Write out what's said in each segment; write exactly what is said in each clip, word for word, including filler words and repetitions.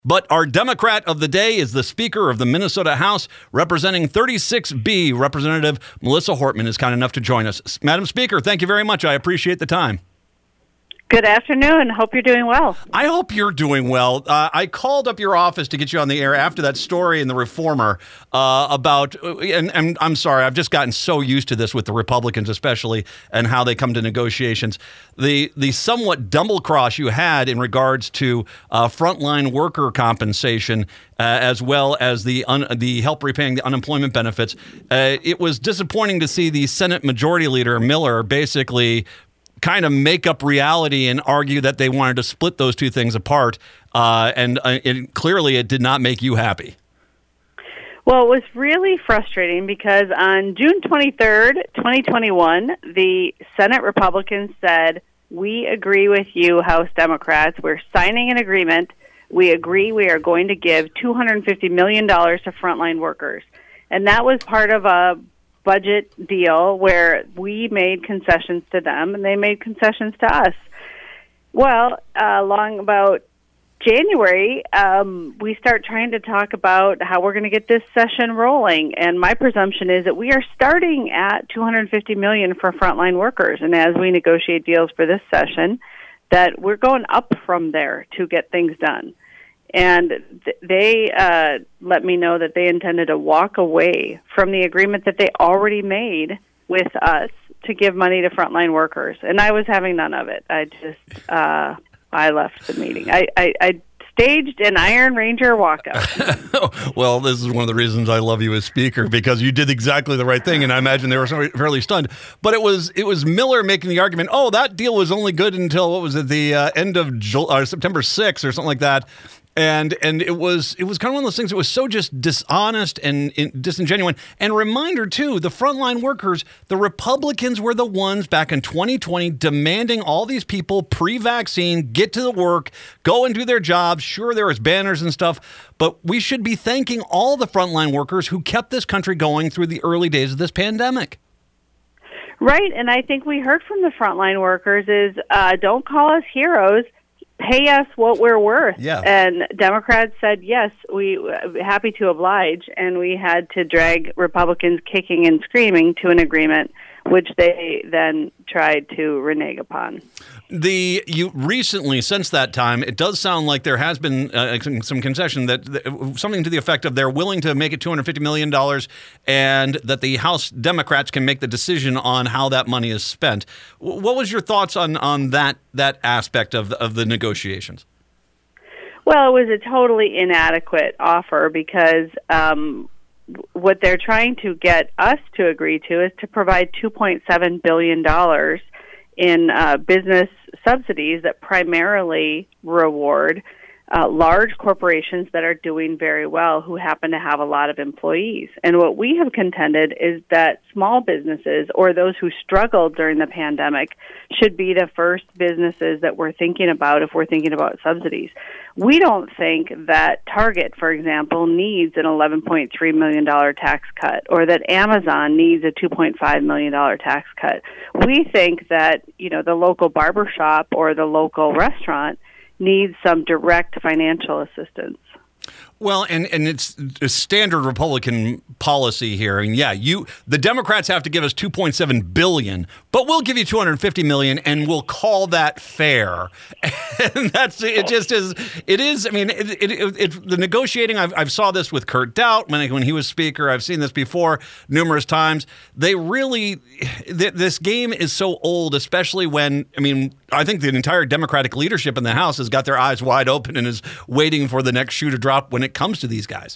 But our Democrat of the day is the Speaker of the Minnesota House, representing thirty-six B. Representative Melissa Hortman is kind enough to join us. Madam Speaker, thank you very much. I appreciate the time. Good afternoon. Hope you're doing well. I hope you're doing well. Uh, I called up your office to get you on the air after that story in the Reformer uh, about, and, and I'm sorry, I've just gotten so used to this with the Republicans especially and how they come to negotiations. The the somewhat double cross you had in regards to uh, frontline worker compensation uh, as well as the un, the help repaying the unemployment benefits. Uh, it was disappointing to see the Senate Majority Leader Miller basically kind of make up reality and argue that they wanted to split those two things apart. Uh, and uh, it, clearly it did not make you happy. Well, it was really frustrating because on June twenty-third, twenty twenty-one, the Senate Republicans said, we agree with you, House Democrats. We're signing an agreement. We agree we are going to give two hundred fifty million dollars to frontline workers. And that was part of a budget deal where we made concessions to them and they made concessions to us. Well, uh, along about January, um, we start trying to talk about how we're going to get this session rolling. And my presumption is that we are starting at two hundred fifty million dollars for frontline workers. And as we negotiate deals for this session, that we're going up from there to get things done. And th- they uh, let me know that they intended to walk away from the agreement that they already made with us to give money to frontline workers. And I was having none of it. I just, uh, I left the meeting. I, I, I staged an Iron Ranger walkout. Well, this is one of the reasons I love you as Speaker, because you did exactly the right thing, and I imagine they were fairly stunned. But it was it was Miller making the argument, oh, that deal was only good until, what was it, the uh, end of July, uh, September sixth or something like that. And and it was it was kind of one of those things that was so just dishonest and, and disingenuous. And reminder, too, the frontline workers, the Republicans were the ones back in twenty twenty demanding all these people pre-vaccine get to the work, go and do their jobs. Sure, there was banners and stuff, but we should be thanking all the frontline workers who kept this country going through the early days of this pandemic. Right, and I think we heard from the frontline workers is uh, don't call us heroes. Pay us what we're worth. Yeah. And Democrats said, yes, we happy to oblige, and we had to drag Republicans kicking and screaming to an agreement, which they then tried to renege upon. The you recently, since that time, it does sound like there has been uh, some, some concession that, that something to the effect of they're willing to make it two hundred fifty million dollars and that the House Democrats can make the decision on how that money is spent. What was your thoughts on, on that that aspect of the, of the negotiations? Well, it was a totally inadequate offer because um, what they're trying to get us to agree to is to provide two point seven billion dollars in uh, business subsidies that primarily reward uh, large corporations that are doing very well who happen to have a lot of employees. And what we have contended is that small businesses or those who struggled during the pandemic should be the first businesses that we're thinking about if we're thinking about subsidies. We don't think that Target, for example, needs an eleven point three million dollars tax cut or that Amazon needs a two point five million dollars tax cut. We think that, you know, the local barbershop or the local restaurant needs some direct financial assistance. Well, and, and it's a standard Republican policy here. And yeah, you the Democrats have to give us two point seven billion dollars, but we'll give you two hundred fifty million dollars and we'll call that fair. And that's it. Just is. It is. I mean, it, it, it, it, the negotiating. I've I've saw this with Kurt Daudt when when he was Speaker. I've seen this before numerous times. They really th- this game is so old, especially when I mean I think the entire Democratic leadership in the House has got their eyes wide open and is waiting for the next shoe to drop when it comes to these guys.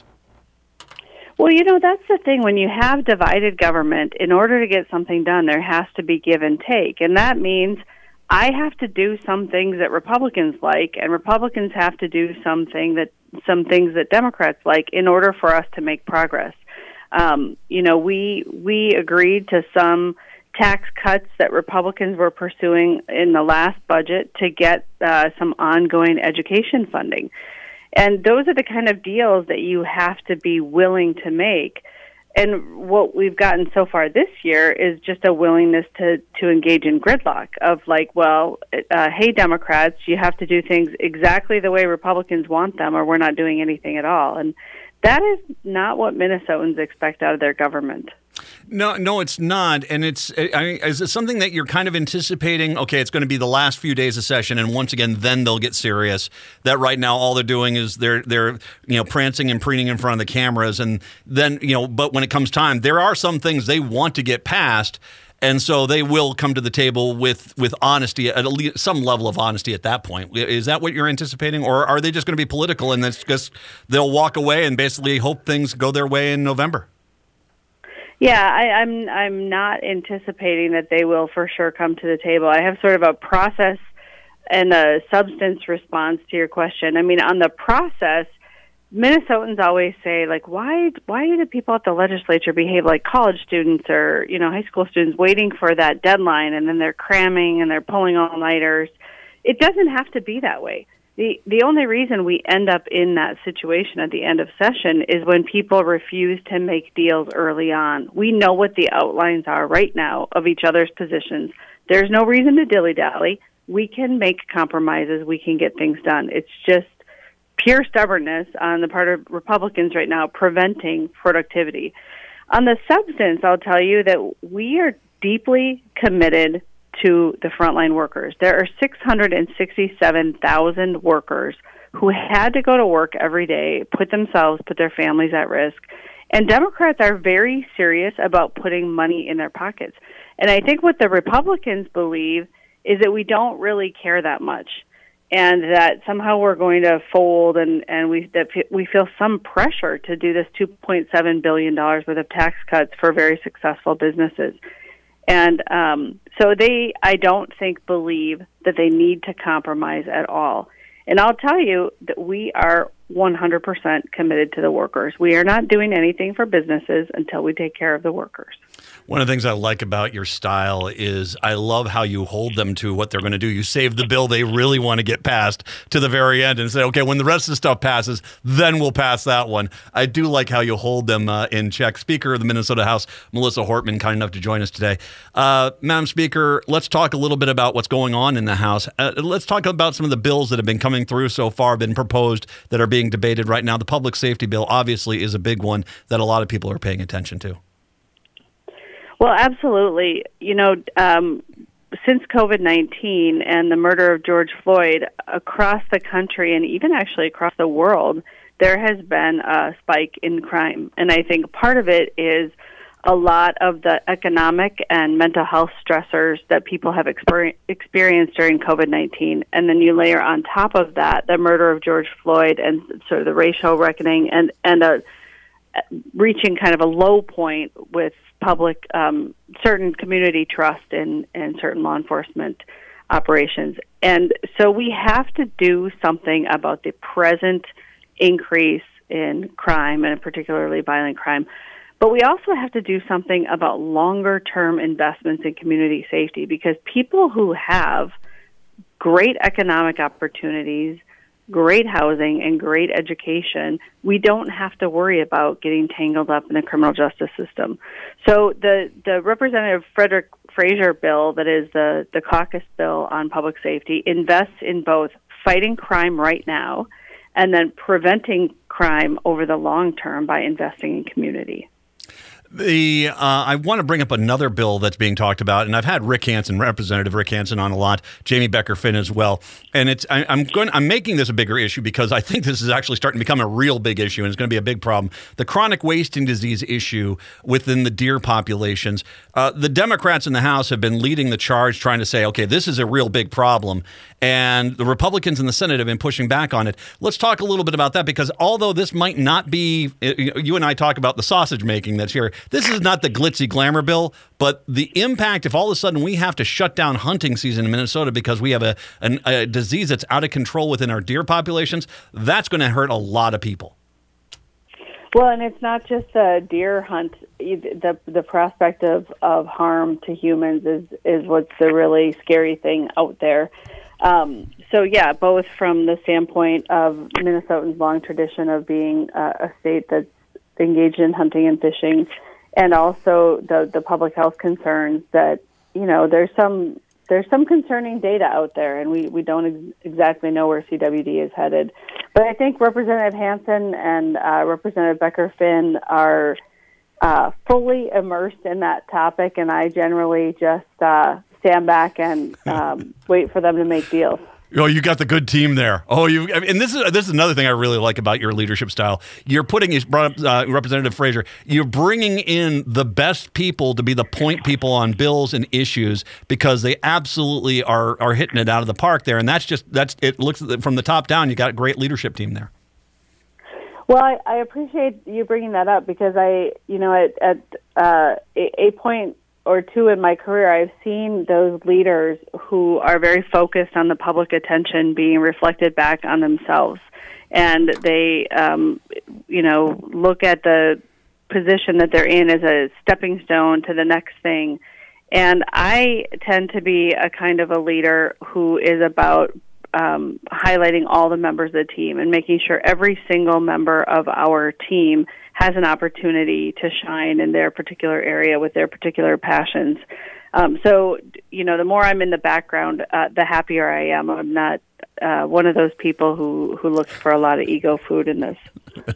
Well, you know, that's the thing. When you have divided government, in order to get something done, there has to be give and take. And that means I have to do some things that Republicans like, and Republicans have to do something that some things that Democrats like in order for us to make progress. Um, you know, we we agreed to some tax cuts that Republicans were pursuing in the last budget to get uh, some ongoing education funding. And those are the kind of deals that you have to be willing to make. And what we've gotten so far this year is just a willingness to, to engage in gridlock of like, well, uh, hey, Democrats, you have to do things exactly the way Republicans want them or we're not doing anything at all. And that is not what Minnesotans expect out of their government. No, no, it's not. And it's, I mean, is it something that you're kind of anticipating? Okay, it's going to be the last few days of session, and once again, then they'll get serious. That right now, all they're doing is they're, they're, you know, prancing and preening in front of the cameras. And then, you know, but when it comes time, there are some things they want to get passed. And so they will come to the table with, with honesty, at least some level of honesty at that point. Is that what you're anticipating? Or are they just going to be political and it's just they'll walk away and basically hope things go their way in November? Yeah, I, I'm I'm not anticipating that they will for sure come to the table. I have sort of a process and a substance response to your question. I mean, on the process, Minnesotans always say, like, why why do the people at the legislature behave like college students or, you know, high school students waiting for that deadline and then they're cramming and they're pulling all-nighters? It doesn't have to be that way. The the only reason we end up in that situation at the end of session is when people refuse to make deals early on. We know what the outlines are right now of each other's positions. There's no reason to dilly-dally. We can make compromises. We can get things done. It's just pure stubbornness on the part of Republicans right now preventing productivity. On the substance, I'll tell you that we are deeply committed to the frontline workers. There are six hundred sixty-seven thousand workers who had to go to work every day, put themselves, put their families at risk. And Democrats are very serious about putting money in their pockets. And I think what the Republicans believe is that we don't really care that much and that somehow we're going to fold and, and we that we feel some pressure to do this two point seven billion dollars worth of tax cuts for very successful businesses. And um, so they, I don't think, believe that they need to compromise at all. And I'll tell you that we are one hundred percent committed to the workers. We are not doing anything for businesses until we take care of the workers. One of the things I like about your style is I love how you hold them to what they're going to do. You save the bill they really want to get passed to the very end and say, okay, when the rest of the stuff passes, then we'll pass that one. I do like how you hold them uh, in check. Speaker of the Minnesota House, Melissa Hortman, kind enough to join us today. Uh, Madam Speaker, let's talk a little bit about what's going on in the House. Uh, let's talk about some of the bills that have been coming through so far, been proposed, that are being debated right now. The public safety bill obviously is a big one that a lot of people are paying attention to. Well, absolutely. You know, um, since COVID nineteen and the murder of George Floyd, across the country and even actually across the world, there has been a spike in crime. And I think part of it is a lot of the economic and mental health stressors that people have exper- experienced during COVID nineteen. And then you layer on top of that the murder of George Floyd and sort of the racial reckoning and, and a, reaching kind of a low point with public, um, certain community trust in, in certain law enforcement operations. And so we have to do something about the present increase in crime, and particularly violent crime. But we also have to do something about longer-term investments in community safety, because people who have great economic opportunities, great housing, and great education, we don't have to worry about getting tangled up in the criminal justice system. So the, the Representative Frederick Frazier bill, that is the, the caucus bill on public safety, invests in both fighting crime right now and then preventing crime over the long term by investing in community. The uh, I want to bring up another bill that's being talked about, and I've had Rick Hansen, Representative Rick Hansen, on a lot, Jamie Becker Finn as well. And it's I, I'm going I'm making this a bigger issue because I think this is actually starting to become a real big issue, and it's going to be a big problem. The chronic wasting disease issue within the deer populations. Uh, the Democrats in the House have been leading the charge, trying to say, okay, this is a real big problem, and the Republicans in the Senate have been pushing back on it. Let's talk a little bit about that, because although this might not be, you and I talk about the sausage making that's here. This is not the glitzy glamour bill, but the impact, if all of a sudden we have to shut down hunting season in Minnesota because we have a, an, a disease that's out of control within our deer populations, that's going to hurt a lot of people. Well, and it's not just a deer hunt. The the prospect of, of harm to humans is, is what's the really scary thing out there. Um, so, yeah, both from the standpoint of Minnesotans' long tradition of being uh, a state that's engaged in hunting and fishing, and also the the public health concerns that, you know, there's some there's some concerning data out there, and we, we don't ex- exactly know where C W D is headed. But I think Representative Hansen and uh, Representative Becker-Finn are uh, fully immersed in that topic, and I generally just uh, stand back and um, wait for them to make deals. Oh, you got the good team there. Oh, you and this is this is another thing I really like about your leadership style. You're putting, you brought up uh, Representative Fraser. You're bringing in the best people to be the point people on bills and issues because they absolutely are are hitting it out of the park there. And that's just that's it. Looks from the top down. You got a great leadership team there. Well, I, I appreciate you bringing that up because I, you know, at at uh, a, a point or two in my career, I've seen those leaders who are very focused on the public attention being reflected back on themselves. And they, um, you know, look at the position that they're in as a stepping stone to the next thing. And I tend to be a kind of a leader who is about um, highlighting all the members of the team and making sure every single member of our team has an opportunity to shine in their particular area with their particular passions. Um, so, you know, the more I'm in the background, uh, the happier I am. I'm not uh, one of those people who, who looks for a lot of ego food in this.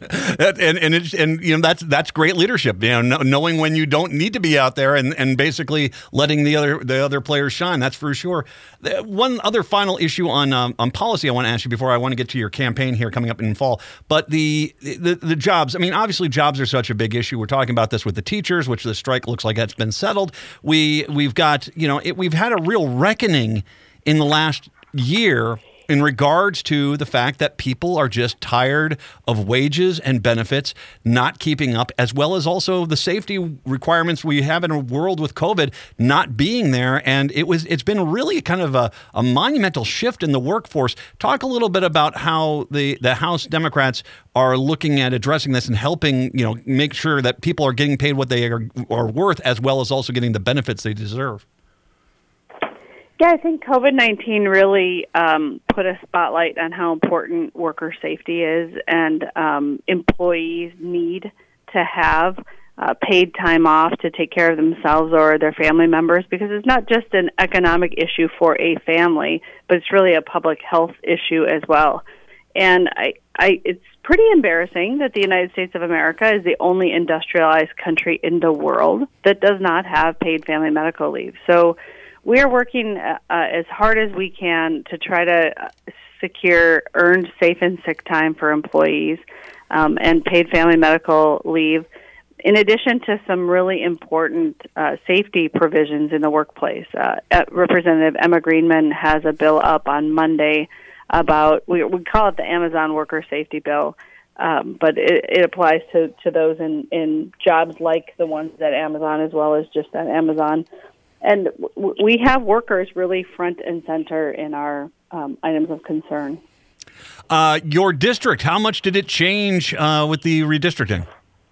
and and it's, and you know that's that's great leadership. You know, knowing when you don't need to be out there and, and basically letting the other the other players shine. That's for sure. One other final issue on um, on policy I want to ask you before I want to get to your campaign here coming up in fall. But the, the the jobs. I mean, obviously jobs are such a big issue. We're talking about this with the teachers, which the strike looks like that's been settled. We we've got you know it, we've had a real reckoning in the last year in regards to the fact that people are just tired of wages and benefits not keeping up, as well as also the safety requirements we have in a world with COVID not being there. And it was, it's been really kind of a, a monumental shift in the workforce. Talk a little bit about how the, the House Democrats are looking at addressing this and helping, you know, make sure that people are getting paid what they are, are worth, as well as also getting the benefits they deserve. Yeah, I think COVID nineteen really um, put a spotlight on how important worker safety is, and um, employees need to have uh, paid time off to take care of themselves or their family members, because it's not just an economic issue for a family, but it's really a public health issue as well. And I, I, it's pretty embarrassing that the United States of America is the only industrialized country in the world that does not have paid family medical leave. So we are working uh, as hard as we can to try to secure earned safe and sick time for employees um, and paid family medical leave, in addition to some really important uh, safety provisions in the workplace. Uh, Representative Emma Greenman has a bill up on Monday about, we, we call it the Amazon Worker Safety Bill, um, but it, it applies to, to those in, in jobs like the ones at Amazon as well as just at Amazon. And w- we have workers really front and center in our um, items of concern. Uh, your district, how much did it change uh, with the redistricting?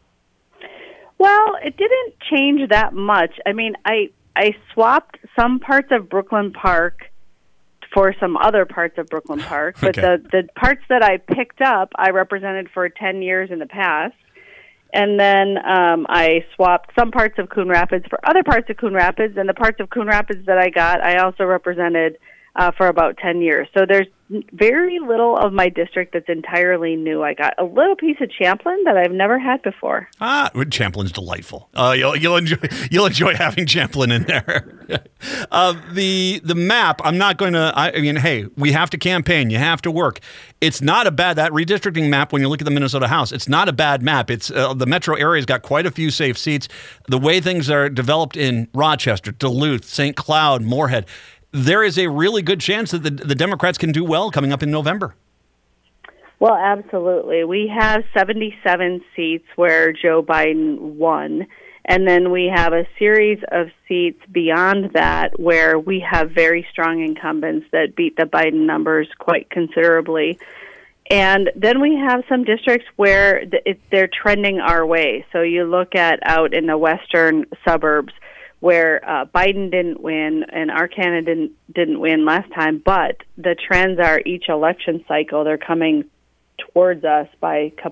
Well, it didn't change that much. I mean, I I swapped some parts of Brooklyn Park for some other parts of Brooklyn Park, but okay. the, the parts that I picked up, I represented for ten years in the past. And then um, I swapped some parts of Coon Rapids for other parts of Coon Rapids, and the parts of Coon Rapids that I got, I also represented uh, for about ten years. So there's very little of my district that's entirely new. I got a little piece of Champlin that I've never had before. Ah, Champlin's delightful. Uh, you'll, you'll enjoy you'll enjoy having Champlin in there. uh, the the map. I'm not going to. I mean, hey, we have to campaign. You have to work. It's not a bad that redistricting map. When you look at the Minnesota House, it's not a bad map. It's uh, the metro area's got quite a few safe seats. The way things are developed in Rochester, Duluth, Saint Cloud, Moorhead, there is a really good chance that the, the Democrats can do well coming up in November. Well, absolutely. We have seventy-seven seats where Joe Biden won, and then we have a series of seats beyond that where we have very strong incumbents that beat the Biden numbers quite considerably. And then we have some districts where it, they're trending our way. So you look at out in the western suburbs, where uh, Biden didn't win and our candidate didn't, didn't win last time, but the trends are each election cycle, they're coming towards us by a couple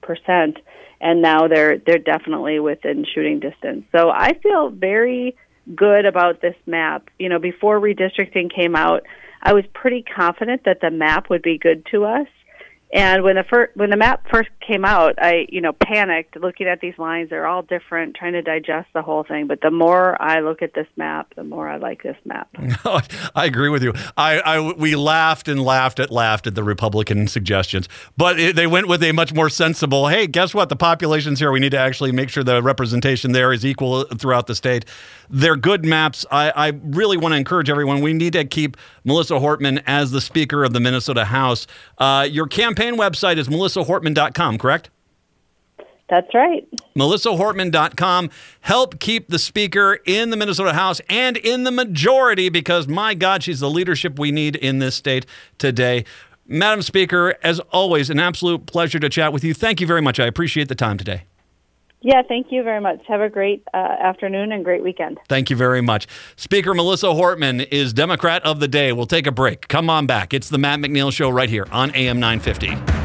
percent, and now they're they're definitely within shooting distance. So I feel very good about this map. You know, before redistricting came out, I was pretty confident that the map would be good to us. And when the fir- when the map first came out, I, you know, panicked looking at these lines. They're all different, trying to digest the whole thing. But the more I look at this map, the more I like this map. I agree with you. I, I we laughed and laughed at laughed at the Republican suggestions, but it, they went with a much more sensible. Hey, guess what? The population's here. We need to actually make sure the representation there is equal throughout the state. They're good maps. I, I really want to encourage everyone. We need to keep Melissa Hortman as the Speaker of the Minnesota House. Uh, your campaign website is melissa hortman dot com, correct? That's right. melissa hortman dot com. Help keep the Speaker in the Minnesota House and in the majority, because, my God, she's the leadership we need in this state today. Madam Speaker, as always, an absolute pleasure to chat with you. Thank you very much. I appreciate the time today. Yeah, thank you very much. Have a great uh, afternoon and great weekend. Thank you very much. Speaker Melissa Hortman is Democrat of the Day. We'll take a break. Come on back. It's the Matt McNeil Show right here on A M nine fifty.